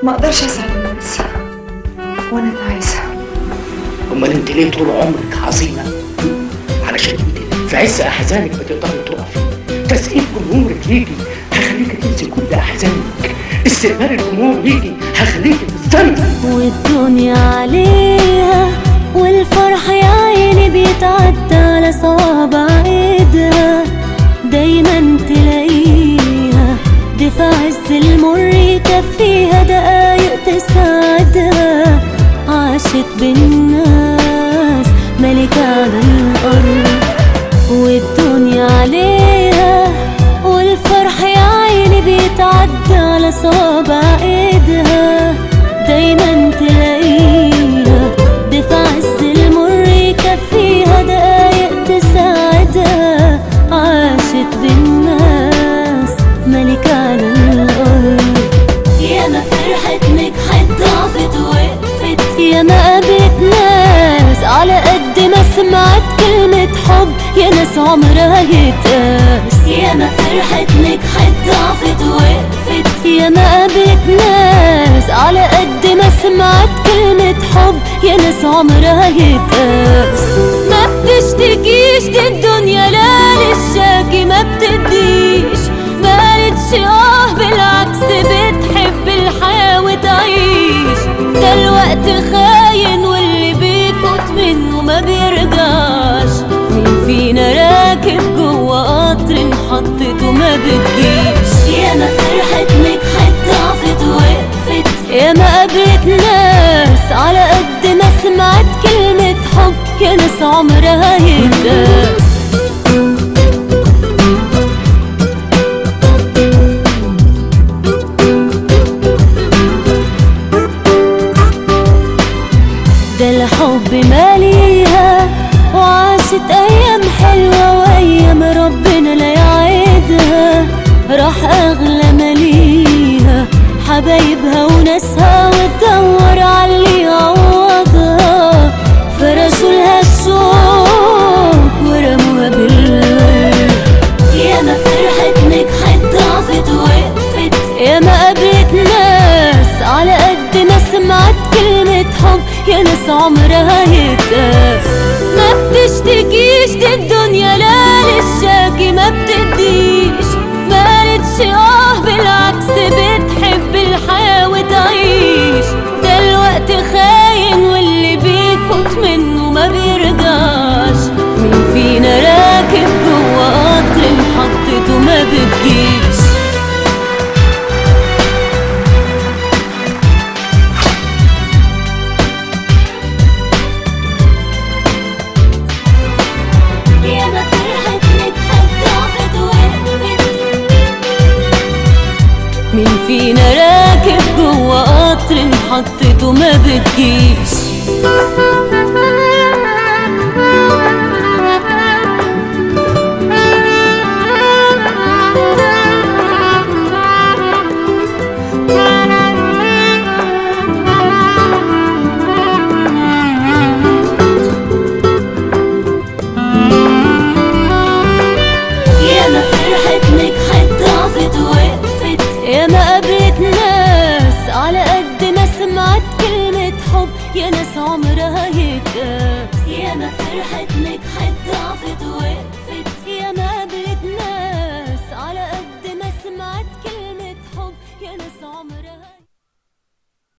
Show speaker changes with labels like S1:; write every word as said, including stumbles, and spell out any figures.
S1: ما اقدرش اسعد الناس وانا تعيسه.
S2: امال انت ليه طول عمرك حزينه؟ علشان انت في عز احزانك بتقدري تقفي. تسقيف جمهورك ليكي هخليكي تنسي كل احزانك. استقبال الجمهور ليكي هخليكي تستني.
S3: والدنيا عليها والفرح يا عيني بيتعدى على صوابع ايدها. دايما تلاقيها دفاع عز المر يكفيها دقايق تساعدها. عاشت بالناس ملكة على الأرض والدنيا عليها والفرح يا عيني بيتعدى على صوابع ايدها. دايما تلاقيها دفاع عز المر يكفيها دقايق تساعدها. عاشت بالناس ملكة على الأرض. ياما فرحت نجحت ضعفت وقفت. ياما قابلت ناس على قد ما سمعت كلمة حب يا ناس عمرها يتقاس. ياما فرحت نجحت ضعفت وقفت. ياما قابلت ناس على قد ما سمعت كلمة حب يا ناس عمرها يتقاس. ما بتشتكيش دي الدنيا لا للشاكي ما بتديش. ما قالتش اه بالعكس بتحب الحياة وتعيش. ده الوقت خاين واللي بيفوت منه ما بيرجعش. مين فينا راكب جوه قطر انحطت وما بتجيش. ياما فرحت نجحت ضعفت وقفت. ياما قابلت ناس على قد ما سمعت كلمة حب يا ناس عمرها يتقاس. ده الحب ماليها وعاشت ايام حلوة وايام ربنا لا يعيدها. راح اغلى ماليها حبايبها وناسها وتدور عاللي يعوضها. فرشوا لها الشوق ورموها بالورد. ياما فرحت نجحت ضعفت وقفت. ياما قابلت ناس على قد ما سمعت كلمة حب يا ناس عمرها يتقاس. ما بتشتكيش دي الدنيا لا للشاكي ما بتديش. ما قالتش اه بالعكس بتحب الحياة وتعيش. ده الوقت خاين واللي بيفوت منه ما بيرجعش. مين فينا راكب جوه قطر انحطت وما بتجيش. مين فينا راكب جوه قطر انحطت وما بتجيش. ياما فرحت نجحت ضعفت وقفت. ياما قابلت ناس على قد ما سمعت كلمة حب يا ناس عمرها يتقاس. ياما فرحت نجحت ضعفت وقفت. ياما قابلت ناس على قد ما سمعت كلمة حب يا ناس عمرها